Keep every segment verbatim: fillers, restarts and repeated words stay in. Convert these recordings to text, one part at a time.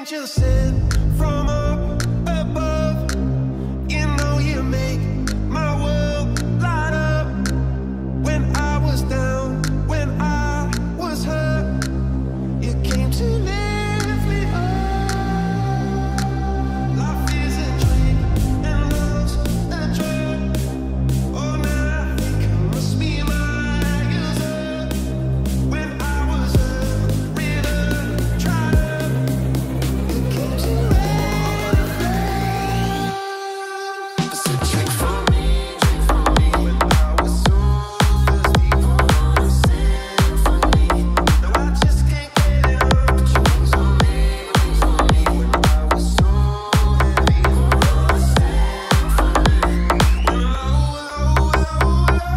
angel sent from up above. You know you make my world light up. When I was down, when I was hurt, you came to lift me up. Life is a dream and love's a drug. Oh, now I think I must be miles up. When I was up, rid up, tried up, you came to lift me up. It's a drink for me, drink for me. When I was so thirsty for a symphony. Now I just can't get enough. Put your wings on me, wings on me. When I was so heavy for a symphony. When I was low, low, low.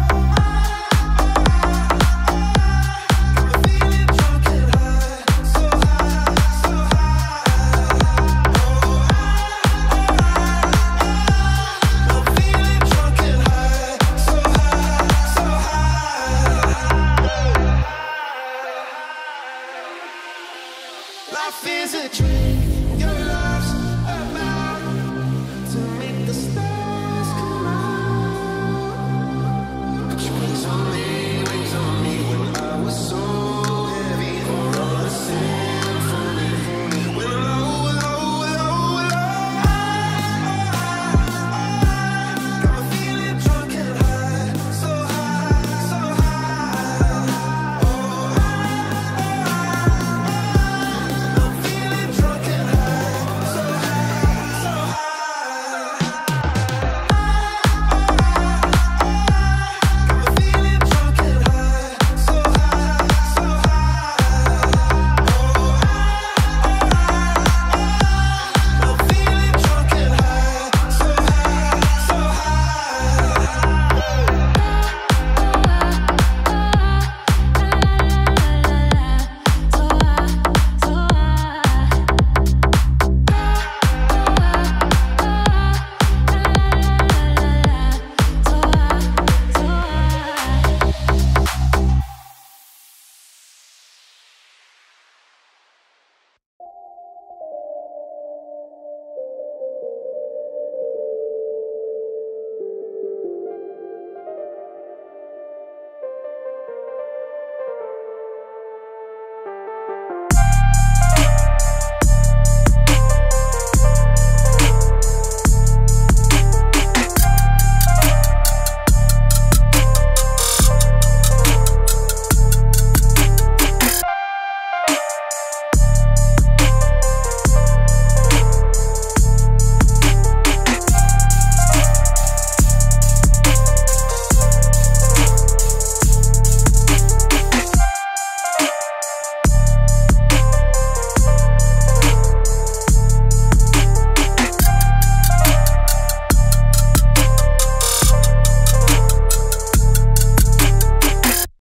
I'm feeling drunk and high, so high, so high. Oh, I'm feeling drunk and high, so high, so high. Life is a dream.